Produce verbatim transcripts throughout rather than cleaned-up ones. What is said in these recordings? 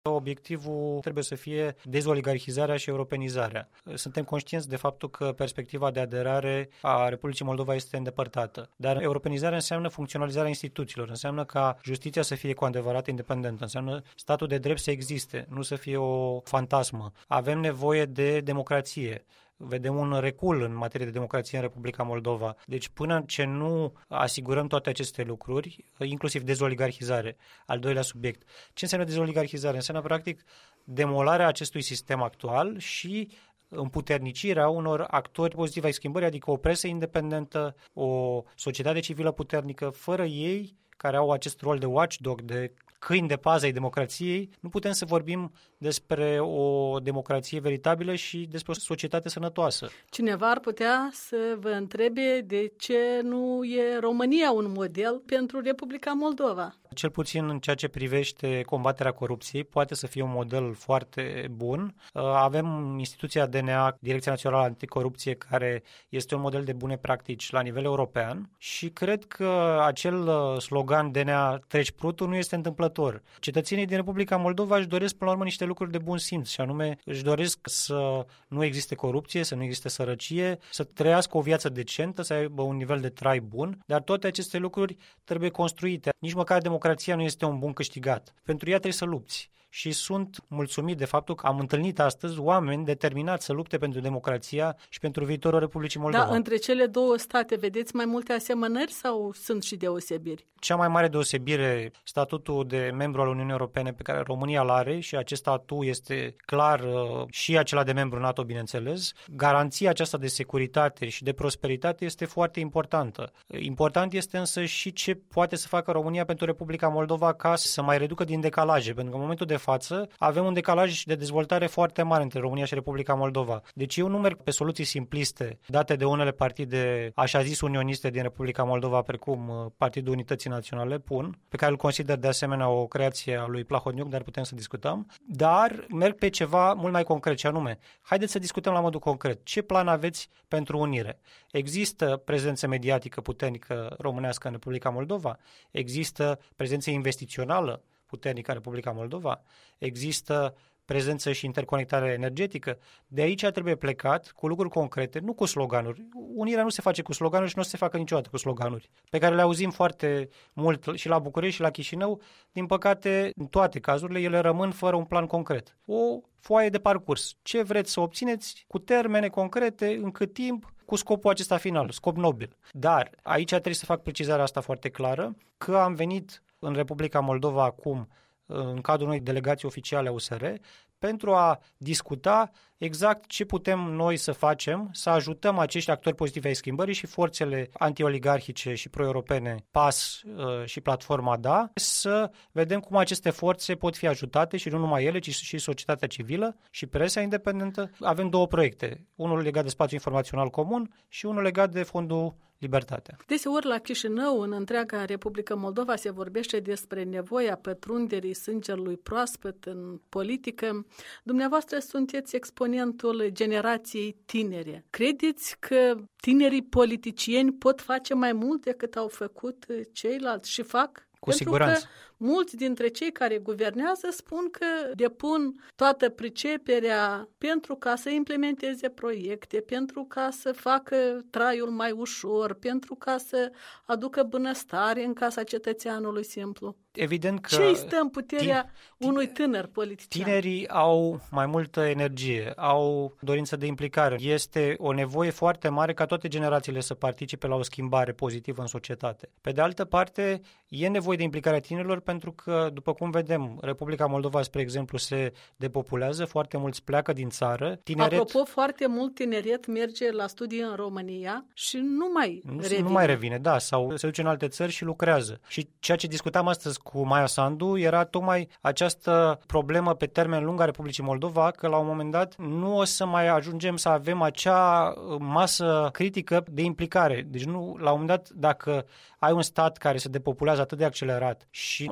Obiectivul trebuie să fie dezoligarhizarea și europenizarea. Suntem conștienți de faptul că perspectiva de aderare a Republicii Moldova este îndepărtată. Dar europenizarea înseamnă funcționalizarea instituțiilor, înseamnă ca justiția să fie cu adevărat independentă, înseamnă statul de drept să existe, nu să fie o fantasmă. Avem nevoie de democrație. Vedem un recul în materie de democrație în Republica Moldova. Deci până ce nu asigurăm toate aceste lucruri, inclusiv dezoligarhizare, al doilea subiect. Ce înseamnă dezoligarhizare? Înseamnă practic demolarea acestui sistem actual și împuternicirea unor actori pozitivi ai schimbării, adică o presă independentă, o societate civilă puternică. Fără ei, care au acest rol de watchdog, de câini de pază ai democrației, nu putem să vorbim despre o democrație veritabilă și despre o societate sănătoasă. Cineva ar putea să vă întrebe de ce nu e România un model pentru Republica Moldova. Cel puțin în ceea ce privește combaterea corupției, poate să fie un model foarte bun. Avem instituția D N A, Direcția Națională Anticorupție, care este un model de bune practici la nivel european și cred că acel slogan D N A treci prutul nu este întâmplător. Cetățenii din Republica Moldova își doresc până la urmă niște lucruri de bun simț și anume își doresc să nu existe corupție, să nu existe sărăcie, să trăiască o viață decentă, să aibă un nivel de trai bun, dar toate aceste lucruri trebuie construite. Nici măcar democrația nu este un bun câștigat. Pentru ea trebuie să lupți. Și sunt mulțumit de faptul că am întâlnit astăzi oameni determinați să lupte pentru democrația și pentru viitorul Republicii Moldova. Da, între cele două state vedeți mai multe asemănări sau sunt și deosebiri? Cea mai mare deosebire, statutul de membru al Uniunii Europene pe care România îl are și acest statut este clar și acela de membru NATO, bineînțeles. Garanția aceasta de securitate și de prosperitate este foarte importantă. Important este însă și ce poate să facă România pentru Republica Moldova ca să mai reducă din decalaje, pentru că în momentul de față avem un decalaj de dezvoltare foarte mare între România și Republica Moldova. Deci eu nu merg pe soluții simpliste date de unele partide așa zis unioniste din Republica Moldova, precum Partidul Unității Naționale, P U N, pe care îl consider de asemenea o creație a lui Plahotniuc, dar putem să discutăm, dar merg pe ceva mult mai concret, și anume, haideți să discutăm la modul concret. Ce plan aveți pentru unire? Există prezență mediatică puternică românească în Republica Moldova? Există prezență investițională puternică în Republica Moldova? Există prezență și interconectare energetică? De aici trebuie plecat cu lucruri concrete, nu cu sloganuri. Unirea nu se face cu sloganuri și nu o să se facă niciodată cu sloganuri, pe care le auzim foarte mult și la București și la Chișinău. Din păcate, în toate cazurile, ele rămân fără un plan concret. O foaie de parcurs. Ce vreți să obțineți cu termene concrete, în cât timp, cu scopul acesta final, scop nobil. Dar aici trebuie să fac precizarea asta foarte clară, că am venit în Republica Moldova acum, în cadrul unei delegații oficiale a U S R, pentru a discuta exact ce putem noi să facem, să ajutăm acești actori pozitivi ai schimbării și forțele antioligarhice și pro-europene, P A S uh, și platforma D A, să vedem cum aceste forțe pot fi ajutate și nu numai ele, ci și societatea civilă și presa independentă. Avem două proiecte, unul legat de spațiul informațional comun și unul legat de Fondul Libertatea. Deseori la Chișinău, în întreaga Republică Moldova, se vorbește despre nevoia pătrunderii sângelui proaspăt în politică. Dumneavoastră sunteți exponentul generației tinere. Credeți că tinerii politicieni pot face mai mult decât au făcut ceilalți și fac? Cu Pentru siguranță. Că mulți dintre cei care guvernează spun că depun toată priceperea pentru ca să implementeze proiecte, pentru ca să facă traiul mai ușor, pentru ca să aducă bunăstare în casa cetățeanului simplu. Evident că ce stă în puterea tin- unui tânăr politician? Tinerii au mai multă energie, au dorință de implicare. Este o nevoie foarte mare ca toate generațiile să participe la o schimbare pozitivă în societate. Pe de altă parte, e nevoie de implicarea tinerilor pentru că, după cum vedem, Republica Moldova, spre exemplu, se depopulează, foarte mulți pleacă din țară. Tineret... Apropo, foarte mult tineret merge la studii în România și nu mai nu, revine. Nu mai revine, da, sau se duce în alte țări și lucrează. Și ceea ce discutam astăzi cu Maia Sandu era tocmai această problemă pe termen lung a Republicii Moldova, că la un moment dat nu o să mai ajungem să avem acea masă critică de implicare. Deci nu, la un moment dat, dacă ai un stat care se depopulează atât de accelerat și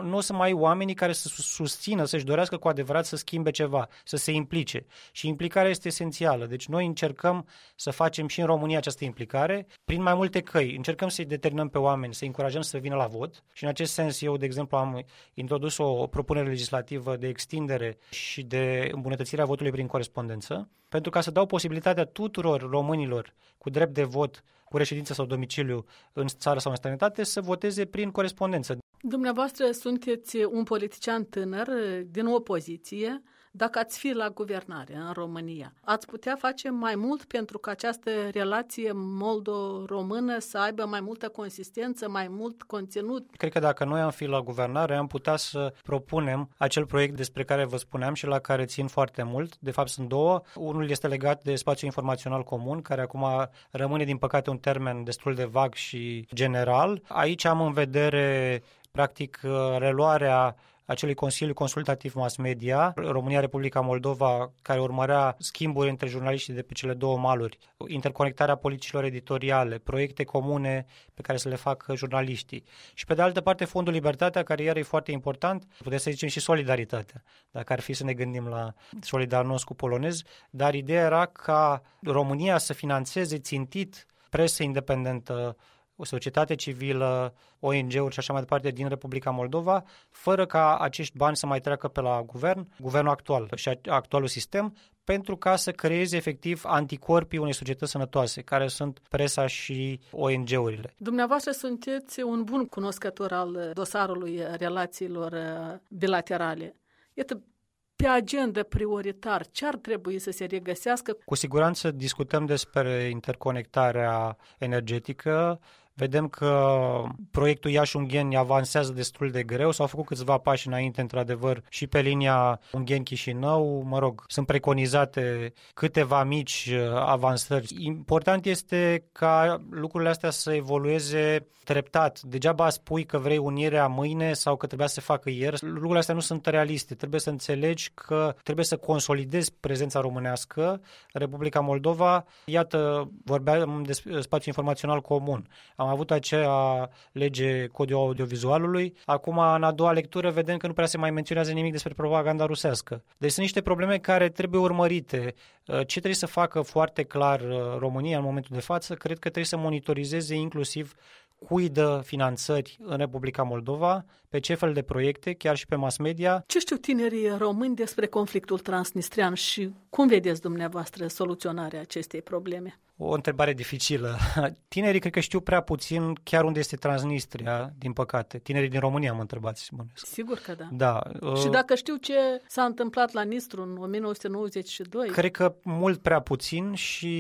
nu o să mai ai oamenii care să susțină, să-și dorească cu adevărat să schimbe ceva, să se implice. Și implicarea este esențială. Deci noi încercăm să facem și în România această implicare prin mai multe căi. Încercăm să-i determinăm pe oameni, să-i încurajăm să vină la vot. Și în acest sens eu, de exemplu, am introdus o propunere legislativă de extindere și de îmbunătățirea votului prin corespondență, pentru ca să dau posibilitatea tuturor românilor cu drept de vot, cu reședință sau domiciliu în țară sau în străinătate, să voteze prin corespondență. Dumneavoastră sunteți un politician tânăr din opoziție. Dacă ați fi la guvernare în România, ați putea face mai mult pentru ca această relație moldo-română să aibă mai multă consistență, mai mult conținut? Cred că dacă noi am fi la guvernare, am putea să propunem acel proiect despre care vă spuneam și la care țin foarte mult. De fapt, sunt două. Unul este legat de spațiul informațional comun, care acum rămâne, din păcate, un termen destul de vag și general. Aici am în vedere, practic, reluarea acelui Consiliu Consultativ Mass Media, România-Republica Moldova, care urmărea schimburi între jurnaliștii de pe cele două maluri, interconectarea politicilor editoriale, proiecte comune pe care să le facă jurnaliștii. Și pe de altă parte Fondul Libertatea, care iar e foarte important, putem să zicem și Solidaritatea, dacă ar fi să ne gândim la Solidarnosc cu polonez, dar ideea era ca România să finanțeze țintit presă independentă, o societate civilă, O N G-uri și așa mai departe din Republica Moldova, fără ca acești bani să mai treacă pe la guvern, guvernul actual și actualul sistem, pentru ca să creeze efectiv anticorpii unei societăți sănătoase, care sunt presa și O N G-urile. Dumneavoastră sunteți un bun cunoscător al dosarului relațiilor bilaterale. Iată, pe agenda prioritar, ce ar trebui să se regăsească? Cu siguranță discutăm despre interconectarea energetică. Vedem că proiectul Iași-Ungheni avansează destul de greu, s-au făcut câțiva pași înainte, într-adevăr, și pe linia Ungheni-Chișinău. Mă rog, sunt preconizate câteva mici avansări. Important este ca lucrurile astea să evolueze treptat. Degeaba spui că vrei unirea mâine sau că trebuia să se facă ieri. Lucrurile astea nu sunt realiste. Trebuie să înțelegi că trebuie să consolidezi prezența românească. Republica Moldova, iată, vorbeam de spațiu informațional comun. Am avut acea lege codul audiovizualului. Acum, în a doua lectură, vedem că nu prea se mai menționează nimic despre propaganda rusească. Deci sunt niște probleme care trebuie urmărite. Ce trebuie să facă foarte clar România în momentul de față? Cred că trebuie să monitorizeze inclusiv cui dă finanțări în Republica Moldova, pe ce fel de proiecte, chiar și pe mass media. Ce știu tinerii români despre conflictul transnistrian și cum vedeți dumneavoastră soluționarea acestei probleme? O întrebare dificilă. Tinerii cred că știu prea puțin chiar unde este Transnistria, din păcate. Tinerii din România mă întrebați. Sigur că da. Da. Și dacă știu ce s-a întâmplat la Nistru în o mie nouă sute nouăzeci și doi? Cred că mult prea puțin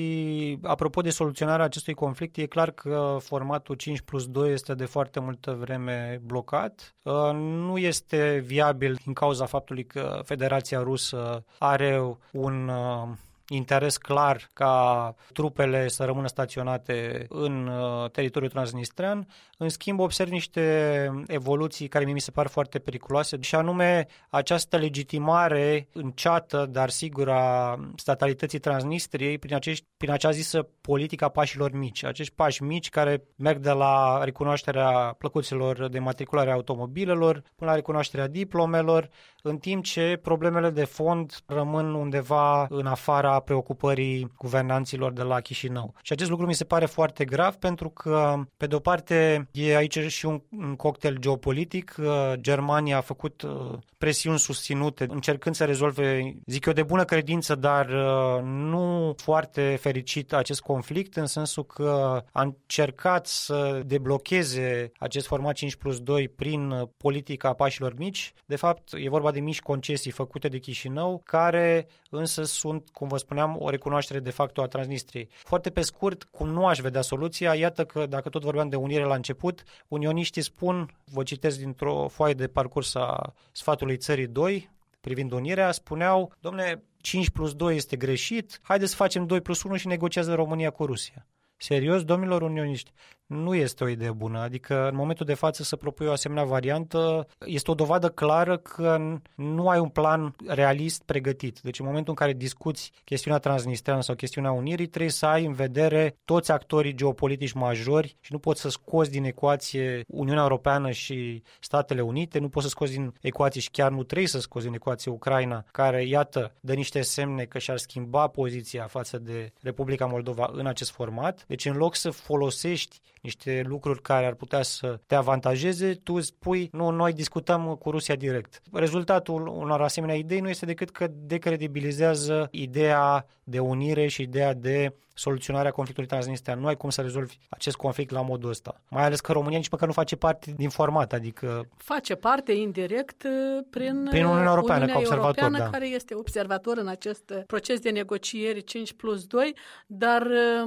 și apropo de soluționarea acestui conflict, e clar că formatul cinci plus doi este de foarte multă vreme blocat. Nu este viabil din cauza faptului că Federația Rusă are un interes clar ca trupele să rămână staționate în teritoriul transnistrean. În schimb, observ niște evoluții care mi se par foarte periculoase, și anume această legitimare înceată, dar sigură, a statalității Transnistriei prin, acești, prin acea zisă politica pașilor mici. Acești pași mici care merg de la recunoașterea plăcuților de matriculare a automobilelor până la recunoașterea diplomelor, în timp ce problemele de fond rămân undeva în afara preocupării guvernanților de la Chișinău. Și acest lucru mi se pare foarte grav, pentru că, pe de o parte, e aici și un, un cocktail geopolitic. Germania a făcut presiuni susținute, încercând să rezolve, zic eu, de bună credință, dar nu foarte fericit acest conflict, în sensul că a încercat să deblocheze acest format cinci plus doi prin politica pașilor mici. De fapt, e vorba de mici concesii făcute de Chișinău, care însă sunt, cum vă spuneam, o recunoaștere de facto a Transnistriei. Foarte pe scurt, cum nu aș vedea soluția, iată că, dacă tot vorbeam de unire la început, unioniștii spun, vă citesc dintr-o foaie de parcurs a Sfatului Țării doi, privind unirea, spuneau, dom'le, cinci plus doi este greșit, haideți să facem doi plus unu și negociază România cu Rusia. Serios, domnilor unioniști? nu este o idee bună. Adică în momentul de față să propui o asemenea variantă este o dovadă clară că nu ai un plan realist pregătit. Deci în momentul în care discuți chestiunea transnistreană sau chestiunea unirii, trebuie să ai în vedere toți actorii geopolitici majori și nu poți să scoți din ecuație Uniunea Europeană și Statele Unite, nu poți să scoți din ecuație și chiar nu trebuie să scoți din ecuație Ucraina, care, iată, dă niște semne că și-ar schimba poziția față de Republica Moldova în acest format. Deci în loc să folosești niște lucruri care ar putea să te avantajeze, tu spui, nu, noi discutăm cu Rusia direct. Rezultatul unor asemenea idei nu este decât că decredibilizează ideea de unire și ideea de soluționarea conflictului transnistrean. Nu ai cum să rezolvi acest conflict la modul ăsta. Mai ales că România nici măcar nu face parte din format, adică... Face parte indirect prin, prin Uniunea Europeană, Uniunea ca observator, Europeană, da. Care este observator în acest proces de negocieri cinci plus doi, dar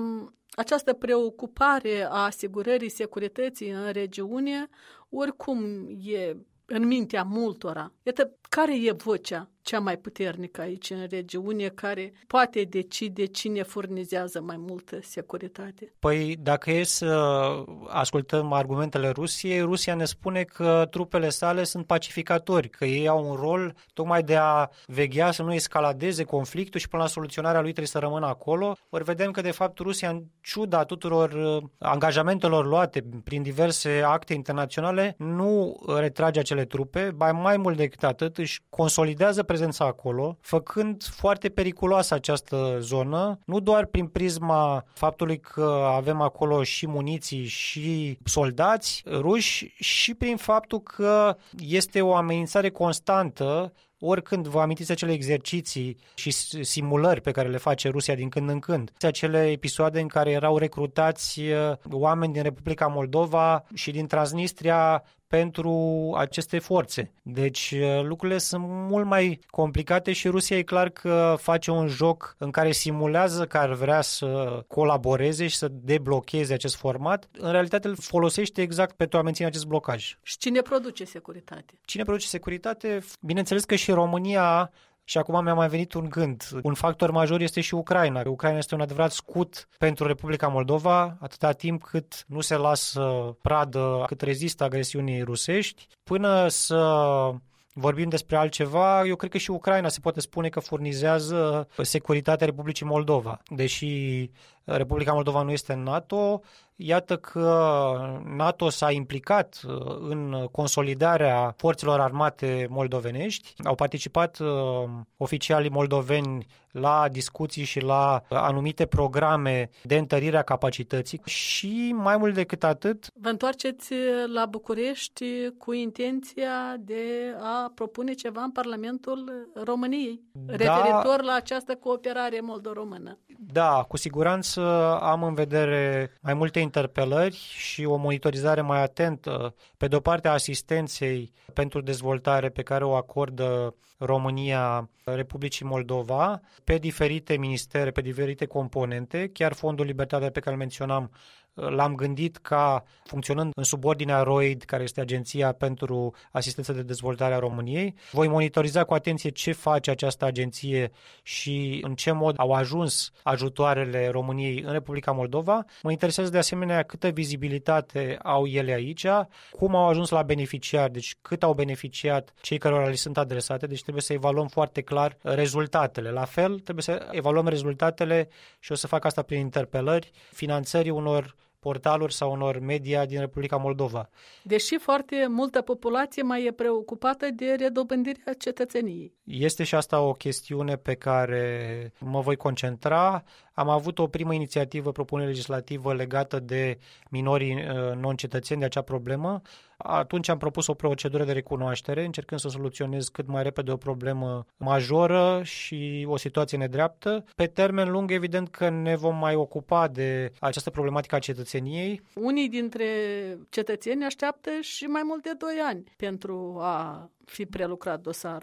această preocupare a asigurării securității în regiune oricum e în mintea multora. Iată, care e vocea cea mai puternică aici în regiune, care poate decide cine furnizează mai multă securitate? Păi dacă e să ascultăm argumentele Rusiei, Rusia ne spune că trupele sale sunt pacificatori, că ei au un rol tocmai de a veghea să nu escaladeze conflictul și până la soluționarea lui trebuie să rămână acolo. Ori vedem că de fapt Rusia, în ciuda tuturor angajamentelor luate prin diverse acte internaționale, nu retrage acele trupe, ba mai mult decât atât își consolidează prezența acolo, făcând foarte periculoasă această zonă, nu doar prin prisma faptului că avem acolo și muniții și soldați ruși, și prin faptul că este o amenințare constantă. Oricând vă amintiți acele exerciții și simulări pe care le face Rusia din când în când, acele episoade în care erau recrutați oameni din Republica Moldova și din Transnistria pentru aceste forțe. Deci lucrurile sunt mult mai complicate și Rusia e clar că face un joc în care simulează că ar vrea să colaboreze și să deblocheze acest format. În realitate îl folosește exact pentru a menține acest blocaj. Și cine produce securitate? Cine produce securitate? Bineînțeles că și România. Și acum mi-a mai venit un gând. Un factor major este și Ucraina. Ucraina este un adevărat scut pentru Republica Moldova, atâta timp cât nu se lasă pradă, cât rezistă agresiunii rusești. Până să vorbim despre altceva, eu cred că și Ucraina se poate spune că furnizează securitatea Republicii Moldova. Deși Republica Moldova nu este în NATO, iată că NATO s-a implicat în consolidarea forțelor armate moldovenești. Au participat uh, oficialii moldoveni la discuții și la anumite programe de întărire a capacității și mai mult decât atât... Vă întoarceți la București cu intenția de a propune ceva în Parlamentul României, da, referitor la această cooperare moldo-română. Da, cu siguranță am în vedere mai multe interpelări și o monitorizare mai atentă, pe de o parte a asistenței pentru dezvoltare pe care o acordă România Republicii Moldova, pe diferite ministere, pe diferite componente, chiar Fondul Libertatea pe care îl menționam, l-am gândit ca funcționând în subordinea R O I D, care este Agenția pentru Asistență de Dezvoltare a României. Voi monitoriza cu atenție ce face această agenție și în ce mod au ajuns ajutoarele României în Republica Moldova. Mă interesează de asemenea câtă vizibilitate au ele aici, cum au ajuns la beneficiari, deci cât au beneficiat cei cărora le sunt adresate, deci trebuie să evaluăm foarte clar rezultatele. La fel, trebuie să evaluăm rezultatele și o să fac asta prin interpelări, finanțării unor portaluri sau unor media din Republica Moldova. Deși foarte multă populație mai e preocupată de redobândirea cetățeniei. Este și asta o chestiune pe care mă voi concentra. Am avut o primă inițiativă, propunere legislativă legată de minorii non-cetățeni, de acea problemă. Atunci am propus o procedură de recunoaștere, încercând să soluționez cât mai repede o problemă majoră și o situație nedreaptă. Pe termen lung, evident că ne vom mai ocupa de această problematică a cetățeniei. Unii dintre cetățeni așteaptă și mai mult de doi ani pentru a fi prelucrat dosarul.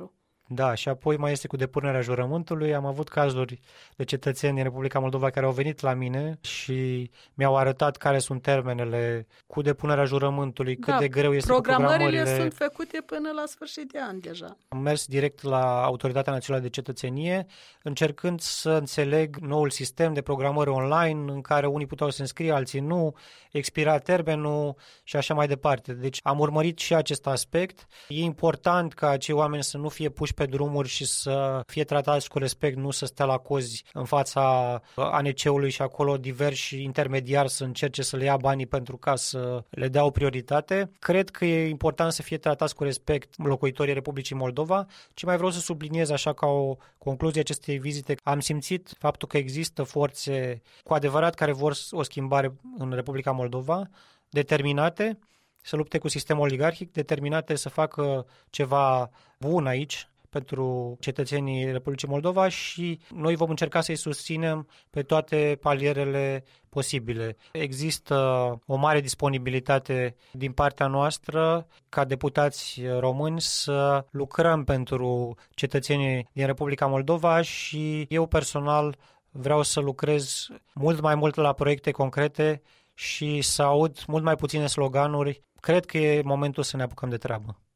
Da, și apoi mai este cu depunerea jurământului. Am avut cazuri de cetățeni din Republica Moldova care au venit la mine și mi-au arătat care sunt termenele cu depunerea jurământului, cât da, de greu este cu programările. programările. Sunt făcute până la sfârșit de an deja. Am mers direct la Autoritatea Națională de Cetățenie, încercând să înțeleg noul sistem de programări online, în care unii puteau să se înscrie, alții nu, expira termenul și așa mai departe. Deci am urmărit și acest aspect. E important ca acei oameni să nu fie puși pe drumuri și să fie tratați cu respect, nu să stea la cozi în fața A N C-ului și acolo diversi intermediari să încerce să le ia banii pentru ca să le dea o prioritate. Cred că e important să fie tratați cu respect locuitorii Republicii Moldova, ci mai vreau să subliniez așa ca o concluzie acestei vizite. Am simțit faptul că există forțe cu adevărat care vor o schimbare în Republica Moldova, determinate să lupte cu sistemul oligarhic, determinate să facă ceva bun aici pentru cetățenii Republicii Moldova și noi vom încerca să-i susținem pe toate palierele posibile. Există o mare disponibilitate din partea noastră ca deputați români să lucrăm pentru cetățenii din Republica Moldova și eu personal vreau să lucrez mult mai mult la proiecte concrete și să aud mult mai puține sloganuri. Cred că e momentul să ne apucăm de treabă.